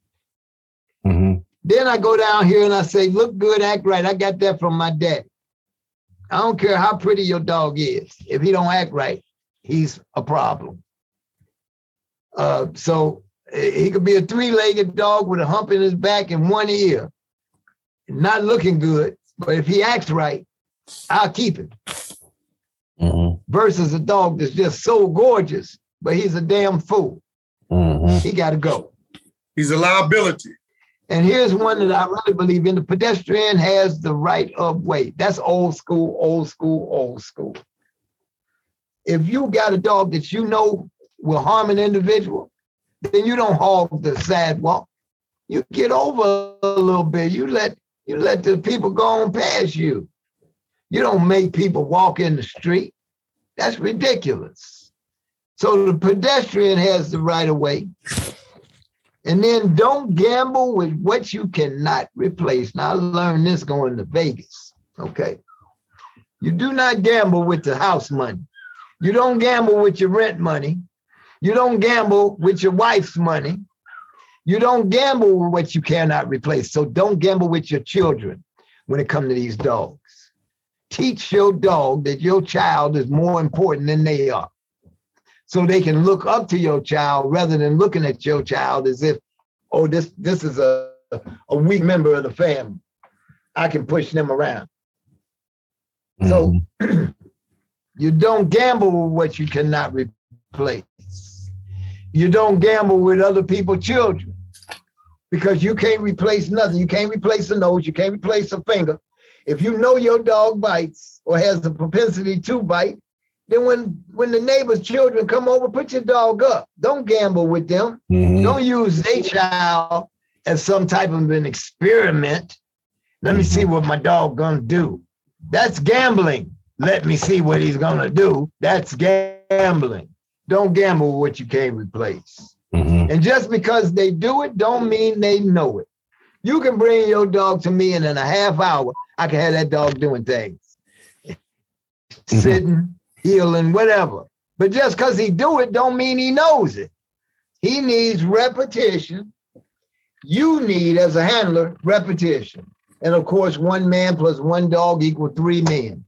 Then I go down here and I say, look good, act right. I got that from my daddy. I don't care how pretty your dog is. If he don't act right, he's a problem. So he could be a 3-legged dog with a hump in his back and one ear, not looking good. But if he acts right, I'll keep him. versus a dog that's just so gorgeous, but he's a damn fool. He got to go. He's a liability. And here's one that I really believe in. The pedestrian has the right of way. That's old school, old school, old school. If you got a dog that you know will harm an individual, then you don't hog the sidewalk. You get over a little bit. You let the people go on past you. You don't make people walk in the street. That's ridiculous. So the pedestrian has the right of way. And then don't gamble with what you cannot replace. Now, I learned this going to Vegas, okay? You do not gamble with the house money. You don't gamble with your rent money. You don't gamble with your wife's money. You don't gamble with what you cannot replace. So don't gamble with your children when it comes to these dogs. Teach your dog that your child is more important than they are, so they can look up to your child rather than looking at your child as if, oh, this is a weak member of the family. I can push them around. So you don't gamble with what you cannot replace. You don't gamble with other people's children because you can't replace nothing. You can't replace a nose. You can't replace a finger. If you know your dog bites or has the propensity to bite, then when the neighbor's children come over, put your dog up. Don't gamble with them. Don't use their child as some type of an experiment. Let me see what my dog gonna do. That's gambling. Let me see what he's gonna do. That's gambling. Don't gamble with what you can't replace. And just because they do it, don't mean they know it. You can bring your dog to me, and in a half hour, I can have that dog doing things. Sitting, healing, whatever. But just because he do it don't mean he knows it. He needs repetition. You need, as a handler, repetition. And of course, 1 man plus 1 dog equal 3 men.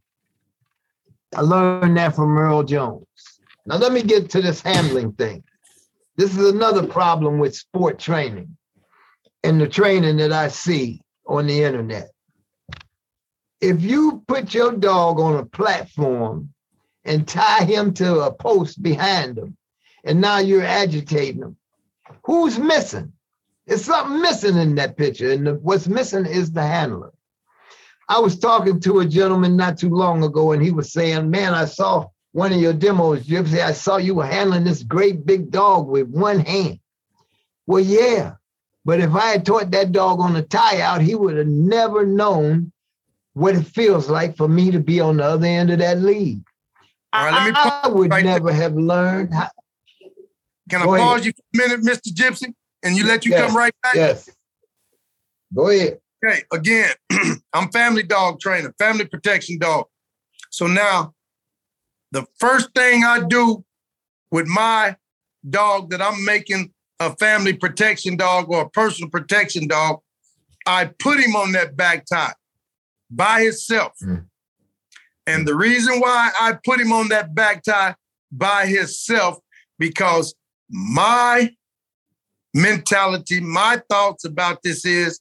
I learned that from Earl Jones. Now let me get to this handling thing. This is another problem with sport training and the training that I see on the internet. If you put your dog on a platform and tie him to a post behind him, and now you're agitating him, who's missing? There's something missing in that picture, and what's missing is the handler. I was talking to a gentleman not too long ago, and he was saying, man, I saw one of your demos, Gypsy. I saw you were handling this great big dog with 1 hand. Well, yeah, but if I had taught that dog on the tie out, he would have never known what it feels like for me to be on the other end of that lead. I would never have learned. Can I pause you for a minute, Mr. Gypsy, and let you come right back? Yes. Go ahead. Okay, again, I'm family dog trainer, family protection dog. So now, the first thing I do with my dog that I'm making a family protection dog or a personal protection dog, I put him on that back tie by himself. And the reason why I put him on that back tie by himself, because my mentality, my thoughts about this is,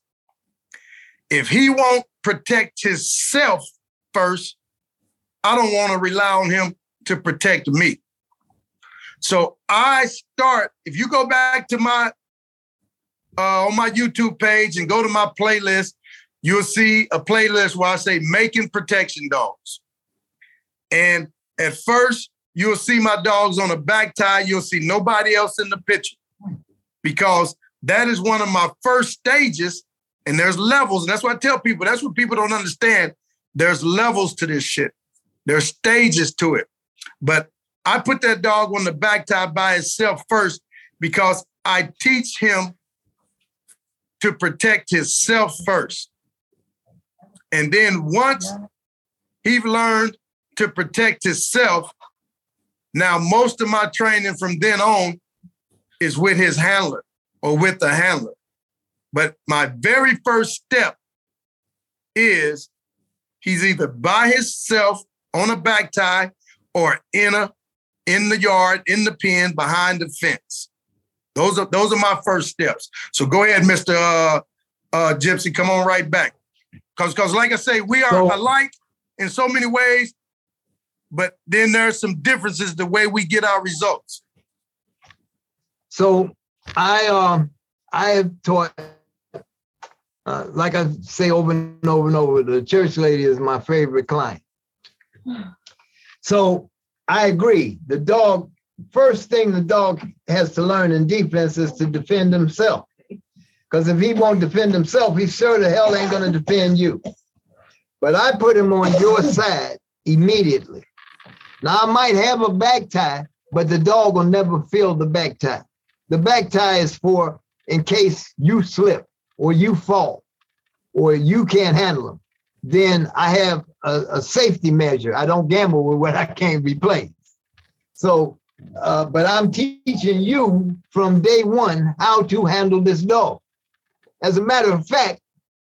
if he won't protect himself first, I don't want to rely on him to protect me. So I start, if you go back to my, on my YouTube page and go to my playlist, you'll see a playlist where I say making protection dogs. And at first, you'll see my dogs on a back tie. You'll see nobody else in the picture, because that is one of my first stages. And there's levels. And that's what I tell people. That's what people don't understand. There's levels to this shit. There's stages to it. But I put that dog on the back tie by itself first, because I teach him to protect himself first. And then once he learned to protect himself, now most of my training from then on is with his handler or with the handler. But my very first step is he's either by himself on a back tie or in the yard, in the pen, behind the fence. Those are my first steps. So go ahead, Mr. Gypsy, come on right back. Because like I say, we are alike in so many ways, but then there's some differences the way we get our results. So I have taught, like I say over and over and over, the church lady is my favorite client. So I agree. The dog, first thing the dog has to learn in defense is to defend himself. Because if he won't defend himself, he sure the hell ain't going to defend you. But I put him on your side immediately. Now, I might have a back tie, but the dog will never feel the back tie. The back tie is for in case you slip or you fall or you can't handle them. Then I have a safety measure. I don't gamble with what I can't replace. So, but I'm teaching you from day one how to handle this dog. As a matter of fact,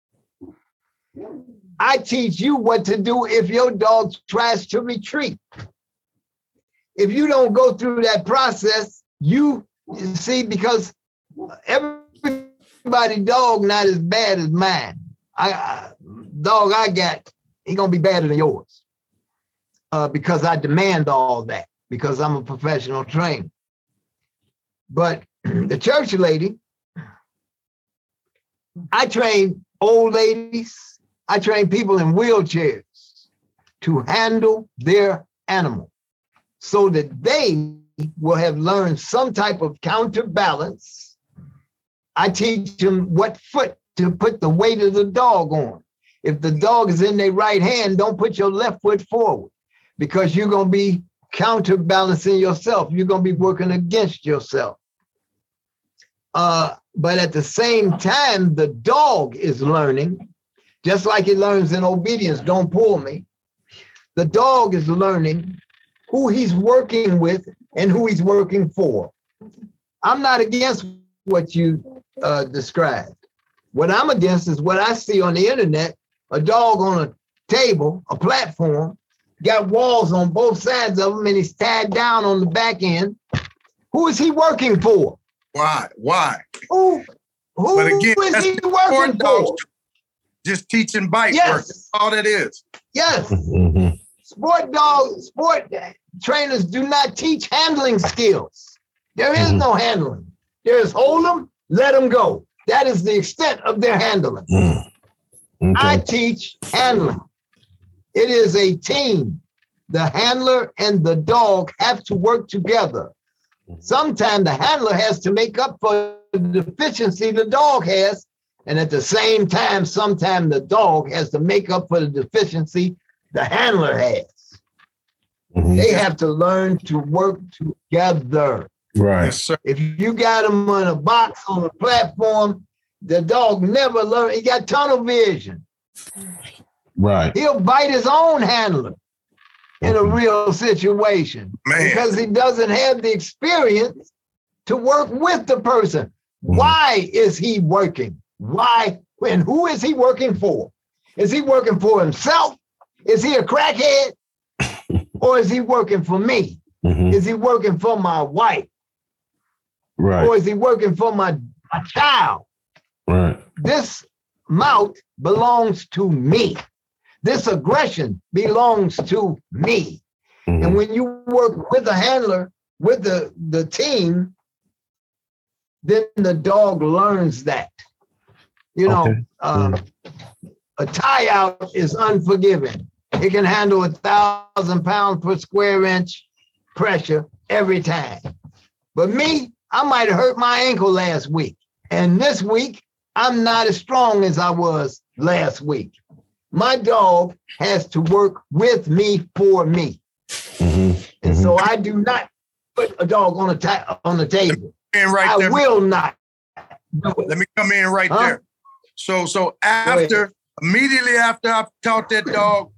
I teach you what to do if your dog tries to retreat. If you don't go through that process, you see, because everybody's dog not as bad as mine. Dog I got, he gonna be better than yours because I demand all that because I'm a professional trainer. But the church lady, I train old ladies, I train people in wheelchairs to handle their animal so that they will have learned some type of counterbalance. I teach them what foot to put the weight of the dog on. If the dog is in their right hand, don't put your left foot forward because you're going to be counterbalancing yourself. You're going to be working against yourself. But at the same time, the dog is learning, just like it learns in obedience, don't pull me. The dog is learning who he's working with and who he's working for. I'm not against what you described. What I'm against is what I see on the internet, a dog on a table, a platform, got walls on both sides of him, and he's tied down on the back end. Who is he working for? Why? Who But again, is he working for? Just teaching bite Yes. work. That's all that is. Yes. Sport trainers do not teach handling skills. There is no handling. There's hold them, let them go. That is the extent of their handling. Okay. I teach handling. It is a team. The handler and the dog have to work together. Sometimes the handler has to make up for the deficiency the dog has. And at the same time, sometimes the dog has to make up for the deficiency the handler has. They have to learn to work together. Right. Yes, sir. If you got him on a box on a platform, the dog never learned. He got tunnel vision. Right. He'll bite his own handler in a real situation because he doesn't have the experience to work with the person. Why is he working? Why? And who is he working for? Is he working for himself? Is he a crackhead? Or is he working for me? Is he working for my wife? Right. Or is he working for my child? Right. This mouth belongs to me. This aggression belongs to me. And when you work with a handler, with the team, then the dog learns that. You know, a tie out is unforgiving. It can handle 1,000 pounds per square inch pressure every time. But me, I might have hurt my ankle last week. And this week, I'm not as strong as I was last week. My dog has to work with me for me. And so I do not put a dog on the table. I will not. Let me come in right there. So immediately after I taught that dog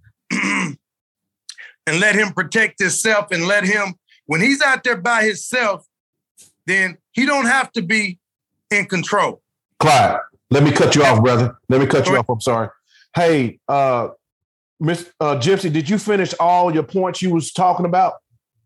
and let him protect himself and let him, when he's out there by himself, then he don't have to be in control. Clyde, let me cut you off, brother. Let me cut you off. I'm sorry. Hey, Miss Gypsy, did you finish all your points you was talking about?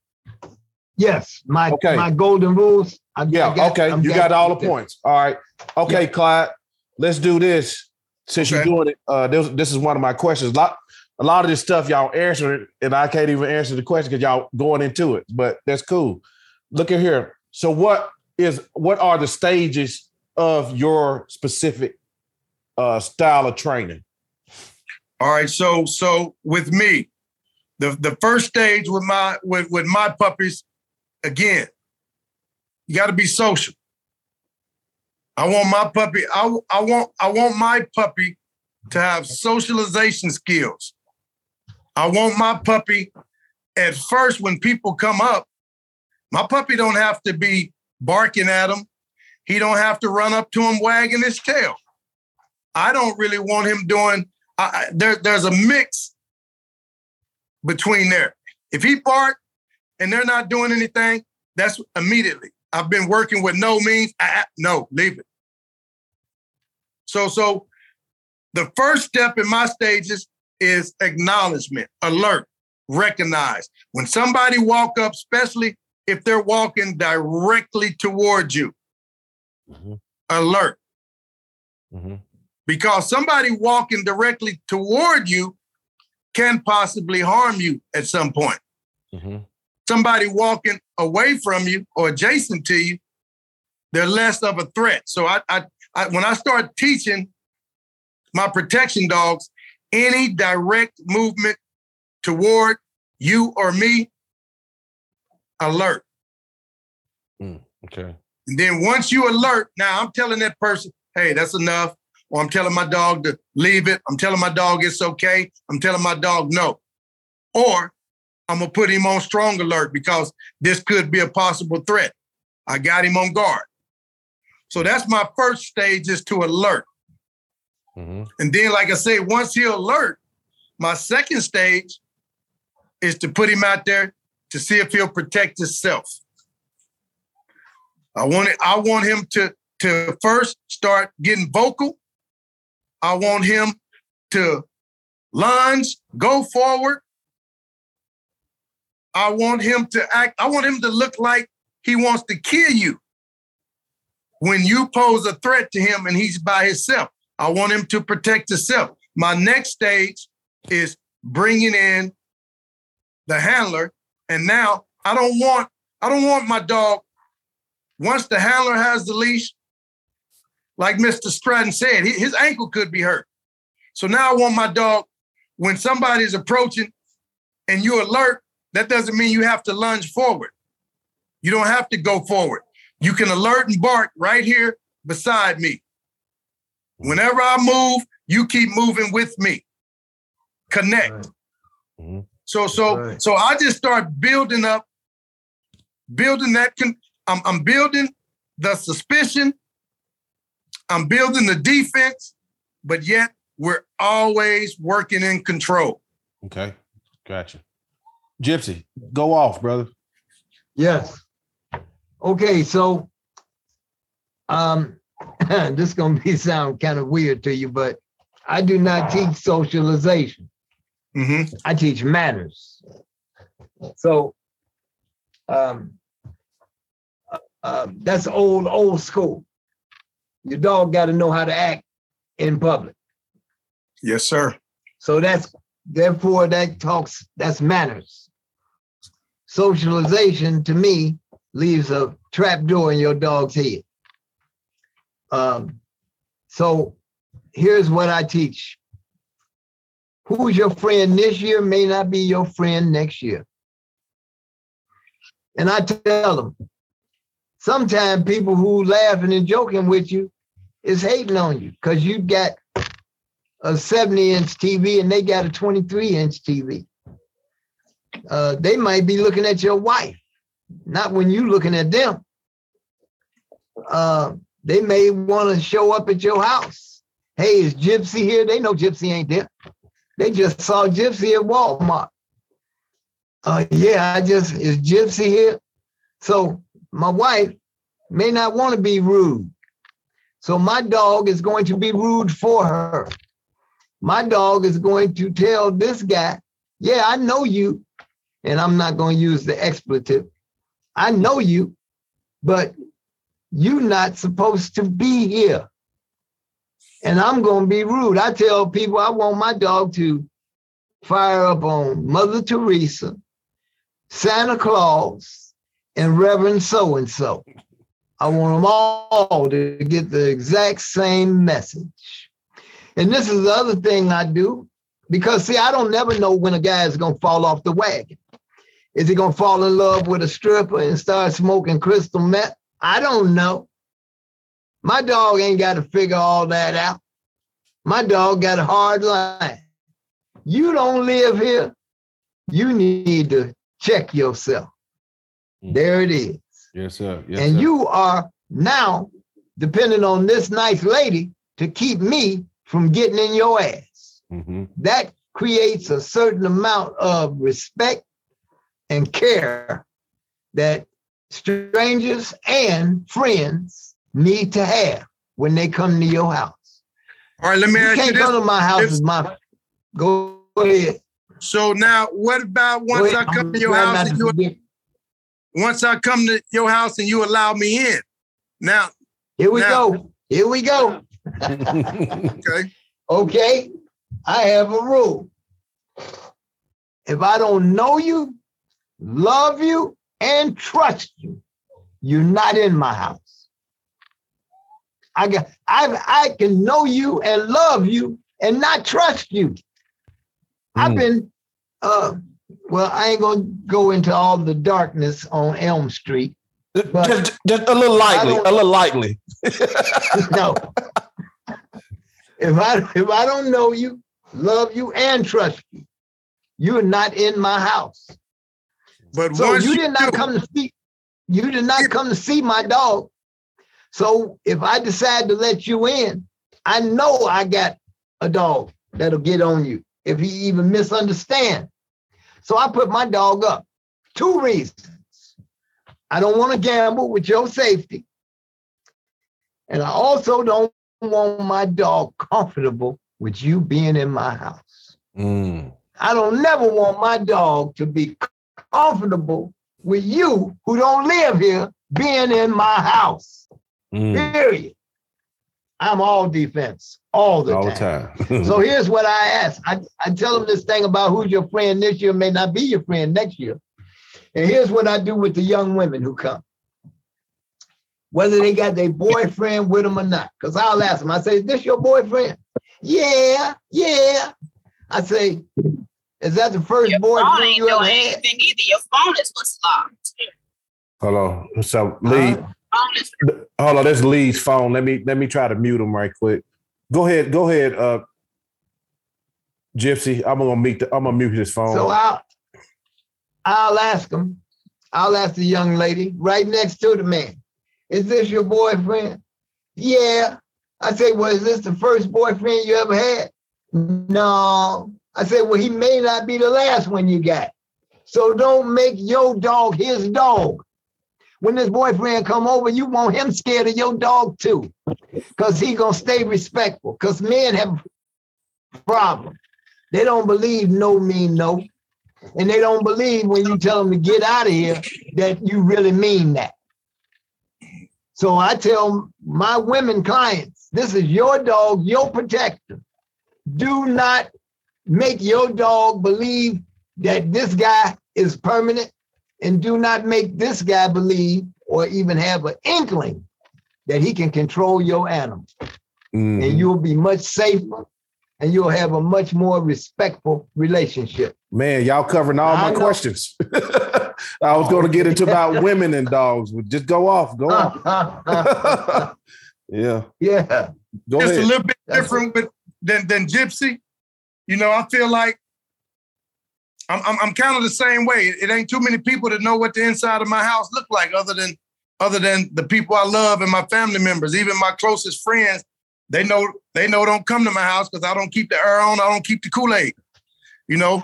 Yes, my golden rules. You got all the points. All right. Okay, Clyde, let's do this. Since you're doing it, this is one of my questions. a lot of this stuff y'all answer, and I can't even answer the question because y'all going into it. But that's cool. Look at here. So what are the stages of your specific style of training? All right. So with me, the first stage with my puppies, again, you got to be social. I want my puppy. I want my puppy to have socialization skills. I want my puppy at first when people come up, my puppy don't have to be barking at him. He don't have to run up to him wagging his tail. I don't really want him doing. There's a mix between there. If he bark and they're not doing anything, that's immediately. I've been working with no means. No, leave it. So the first step in my stages is acknowledgement, alert, recognize. When somebody walk up, especially if they're walking directly towards you, alert. Because somebody walking directly toward you can possibly harm you at some point. Somebody walking away from you or adjacent to you, they're less of a threat. So when I start teaching my protection dogs, any direct movement toward you or me, alert. Okay. And then once you alert, now I'm telling that person, hey, that's enough. Or I'm telling my dog to leave it. I'm telling my dog it's okay. I'm telling my dog no. Or I'm going to put him on strong alert because this could be a possible threat. I got him on guard. So that's my first stage, is to alert. And then, like I say, once he alert, my second stage is to put him out there to see if he'll protect himself. I want him to first start getting vocal. I want him to lunge, go forward. I want him to act. I want him to look like he wants to kill you when you pose a threat to him and he's by himself. I want him to protect himself. My next stage is bringing in the handler. And now I don't want my dog, once the handler has the leash, like Mr. Stratton said, his ankle could be hurt. So now I want my dog, when somebody's approaching and you alert, that doesn't mean you have to lunge forward. You don't have to go forward. You can alert and bark right here beside me. Whenever I move, you keep moving with me. Connect. Right. So I just start building that. I'm building the suspicion. I'm building the defense, but yet we're always working in control. Okay, gotcha. Gypsy, go off, brother. Yes. Okay, so this is gonna sound kind of weird to you, but I do not teach socialization. I teach manners. So that's old school. Your dog got to know how to act in public. Yes, sir. So that's manners. Socialization, to me, leaves a trap door in your dog's head. So here's what I teach. Who's your friend this year may not be your friend next year. And I tell them, sometimes people who laughing and joking with you is hating on you because you got a 70-inch TV and they got a 23-inch TV. They might be looking at your wife, not when you looking at them. They may want to show up at your house. Hey, is Gypsy here? They know Gypsy ain't there. They just saw Gypsy at Walmart. Is Gypsy here? So my wife may not want to be rude. So my dog is going to be rude for her. My dog is going to tell this guy, yeah, I know you, and I'm not going to use the expletive. I know you, but you're not supposed to be here. And I'm going to be rude. I tell people I want my dog to fire up on Mother Teresa, Santa Claus, and Reverend so-and-so. I want them all to get the exact same message. And this is the other thing I do, because see, I don't never know when a guy is going to fall off the wagon. Is he going to fall in love with a stripper and start smoking crystal meth? I don't know. My dog ain't got to figure all that out. My dog got a hard line. You don't live here. You need to check yourself. There it is. Yes, sir. Yes, and sir. You are now depending on this nice lady to keep me from getting in your ass. Mm-hmm. That creates a certain amount of respect and care that strangers and friends need to have when they come to your house. All right, let me ask you this. You can't come to my house as my... Go ahead. So now, what about once I come to your house and once I come to your house and you allow me in? Now, here we go. Here we go. Okay. Okay. I have a rule. If I don't know you, love you, and trust you, you're not in my house. I can know you and love you and not trust you. I've been, well, I ain't gonna go into all the darkness on Elm Street. Just a little lightly, No. If I don't know you, love you, and trust you, you're not in my house. But so you did not come to see my dog. So if I decide to let you in, I know I got a dog that'll get on you if he even misunderstands. So I put my dog up. 2 reasons. I don't want to gamble with your safety. And I also don't want my dog comfortable with you being in my house. I don't never want my dog to be comfortable with you who don't live here being in my house. Period. I'm all defense all the time. So here's what I ask. I tell them this thing about who's your friend this year may not be your friend next year. And here's what I do with the young women who come. Whether they got their boyfriend with them or not. Because I'll ask them, I say, is this your boyfriend? Yeah. I say, is that the first your boyfriend you ever had? Anything either. Your phone is what's locked. Hold on. So Lee, hold on. That's Lee's phone. Let me try to mute him right quick. Go ahead, Gypsy. I'm gonna mute his phone. So I'll ask him. I'll ask the young lady right next to the man. Is this your boyfriend? Yeah. I say, well, is this the first boyfriend you ever had? No. I said, well, he may not be the last one you got. So don't make your dog his dog. When this boyfriend come over, you want him scared of your dog too. Because he gonna stay respectful. Because men have a problem. They don't believe no mean no. And they don't believe when you tell them to get out of here that you really mean that. So I tell my women clients, this is your dog, your protector. Do not make your dog believe that this guy is permanent, and do not make this guy believe or even have an inkling that he can control your animal. And you'll be much safer and you'll have a much more respectful relationship. Man, y'all covering all my questions. I was going to get into about women and dogs, but just go off. Yeah. Go it's ahead. A little bit different than Gypsy. You know, I feel like I'm kind of the same way. It ain't too many people that know what the inside of my house look like other than the people I love and my family members. Even my closest friends, they know don't come to my house because I don't keep the air on. I don't keep the Kool-Aid. You know,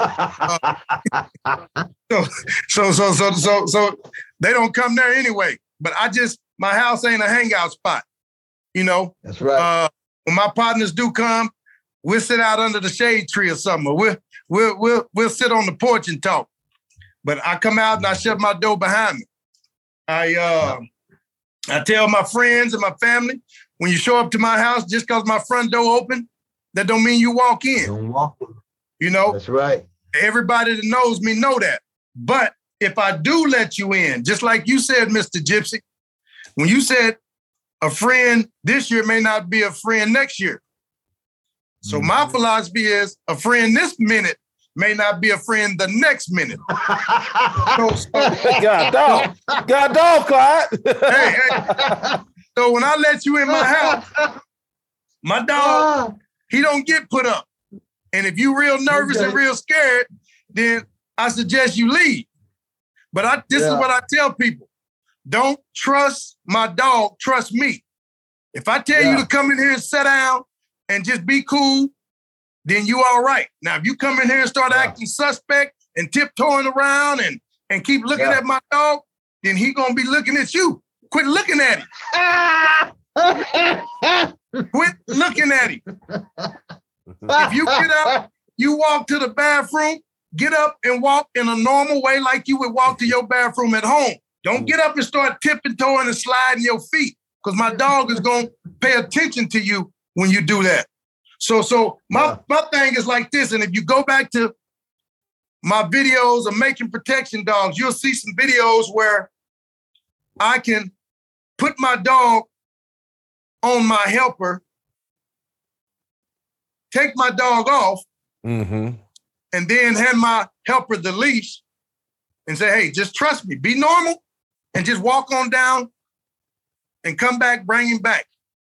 so they don't come there anyway. But my house ain't a hangout spot. You know, that's right. When my partners do come, we'll sit out under the shade tree or something. Or we'll sit on the porch and talk. But I come out and I shut my door behind me. I tell my friends and my family, when you show up to my house, just because my front door open, that don't mean you walk in. Don't walk in. You know, That's right. everybody that knows me know that. But if I do let you in, just like you said, Mr. Gypsy, when you said a friend this year may not be a friend next year. So my philosophy is a friend this minute may not be a friend the next minute. God dog, Clyde. hey. So when I let you in my house, my dog, he don't get put up. And if you real nervous and real scared, then I suggest you leave. But this is what I tell people. Don't trust my dog, trust me. If I tell you to come in here and sit down and just be cool, then you all right. Now, if you come in here and start acting suspect and tiptoeing around and keep looking at my dog, then he gonna be looking at you. Quit looking at him. Quit looking at him. If you get up, you walk to the bathroom, get up and walk in a normal way like you would walk to your bathroom at home. Don't get up and start tipping-toeing and sliding your feet, because my dog is going to pay attention to you when you do that. So my thing is like this, and if you go back to my videos of making protection dogs, you'll see some videos where I can put my dog on my helper, take my dog off, and then hand my helper the leash and say, hey, just trust me, be normal, and just walk on down and come back, bring him back.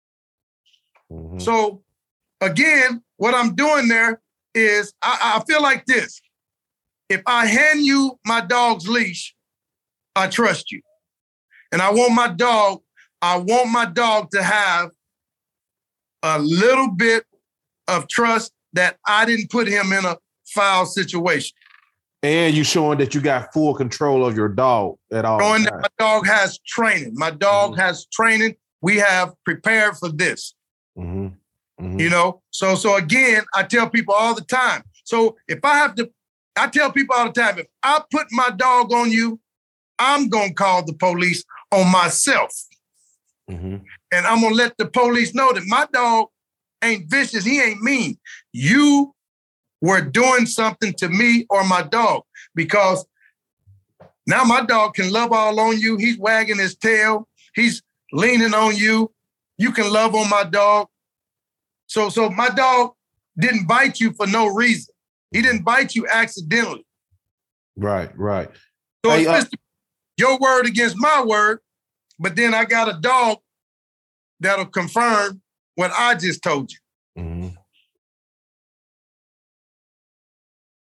So again, what I'm doing there is I feel like this. If I hand you my dog's leash, I trust you. And I want my dog to have a little bit of trust that I didn't put him in a foul situation. And you showing that you got full control of your dog at all. Showing that my dog has training. My dog has training. We have prepared for this. You know? So again, I tell people all the time. So if I tell people all the time, if I put my dog on you, I'm going to call the police on myself. And I'm going to let the police know that my dog ain't vicious. He ain't mean. You were doing something to me or my dog, because now my dog can love all on you. He's wagging his tail. He's leaning on you. You can love on my dog. So my dog didn't bite you for no reason. He didn't bite you accidentally. Right. So it's your word against my word, but then I got a dog that'll confirm what I just told you.